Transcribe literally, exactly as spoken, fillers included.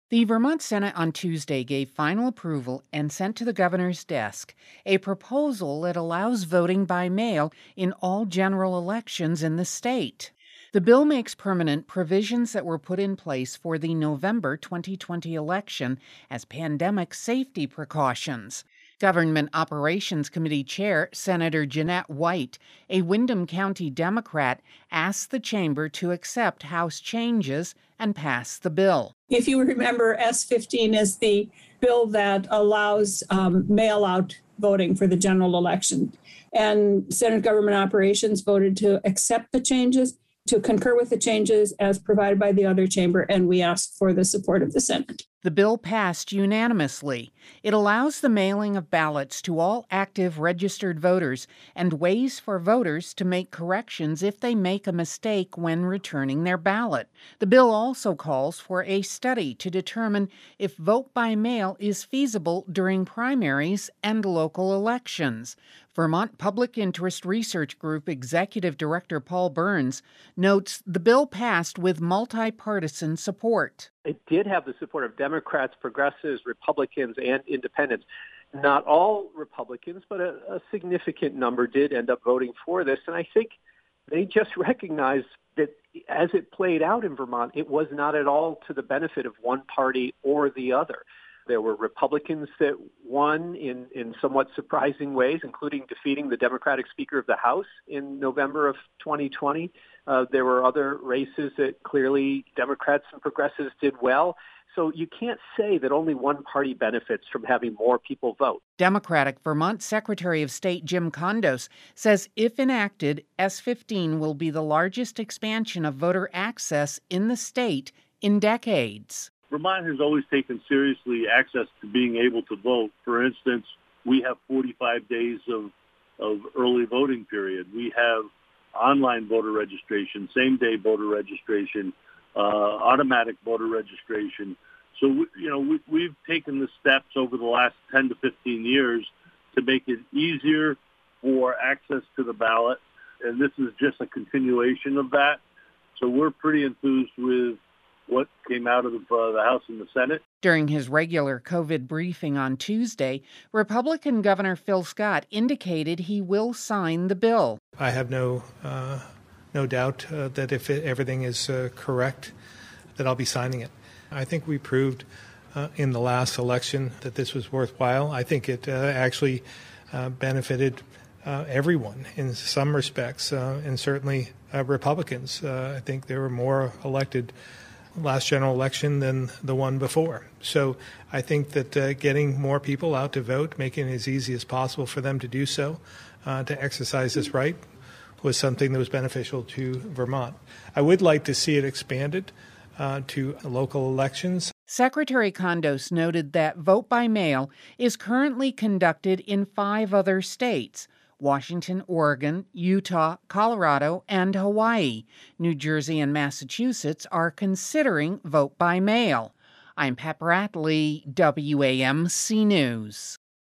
The Vermont Senate on Tuesday gave final approval and sent to the governor's desk a proposal that allows voting by mail in all general elections in the state. The bill makes permanent provisions that were put in place for the November twenty twenty election as pandemic safety precautions. Government Operations Committee Chair Senator Jeanette White, a Windham County Democrat, asked the chamber to accept House changes and pass the bill. If you remember, S fifteen is the bill that allows um, mail-out voting for the general election. And Senate Government Operations voted to accept the changes, to concur with the changes as provided by the other chamber, and we ask for the support of the Senate. The bill passed unanimously. It allows the mailing of ballots to all active registered voters and ways for voters to make corrections if they make a mistake when returning their ballot. The bill also calls for a study to determine if vote by mail is feasible during primaries and local elections. Vermont Public Interest Research Group Executive Director Paul Burns notes the bill passed with multi-partisan support. It did have the support of Democrats, progressives, Republicans, and independents. Not all Republicans, but a, a significant number did end up voting for this. And I think they just recognized that as it played out in Vermont, it was not at all to the benefit of one party or the other. There were Republicans that won in, in somewhat surprising ways, including defeating the Democratic Speaker of the House in November of twenty twenty. Uh, there were other races that clearly Democrats and progressives did well. So you can't say that only one party benefits from having more people vote. Democratic Vermont Secretary of State Jim Kondos says if enacted, S fifteen will be the largest expansion of voter access in the state in decades. Vermont has always taken seriously access to being able to vote. For instance, we have forty-five days of, of early voting period. We have online voter registration, same-day voter registration, uh, automatic voter registration. So, we, you know, we, we've taken the steps over the last ten to fifteen years to make it easier for access to the ballot, and this is just a continuation of that. So we're pretty enthused with what came out of uh, the House and the Senate. During his regular COVID briefing on Tuesday, Republican Governor Phil Scott indicated he will sign the bill. I have no uh, no doubt uh, that if it, everything is uh, correct, that I'll be signing it. I think we proved uh, in the last election that this was worthwhile. I think it uh, actually uh, benefited uh, everyone in some respects, uh, and certainly uh, Republicans. Uh, I think there were more elected last general election than the one before. So I think that uh, getting more people out to vote, making it as easy as possible for them to do so, uh, to exercise this right, was something that was beneficial to Vermont. I would like to see it expanded uh, to local elections. Secretary Kondos noted that vote by mail is currently conducted in five other states: Washington, Oregon, Utah, Colorado, and Hawaii. New Jersey and Massachusetts are considering vote by mail. I'm Pat Bradley, W A M C News.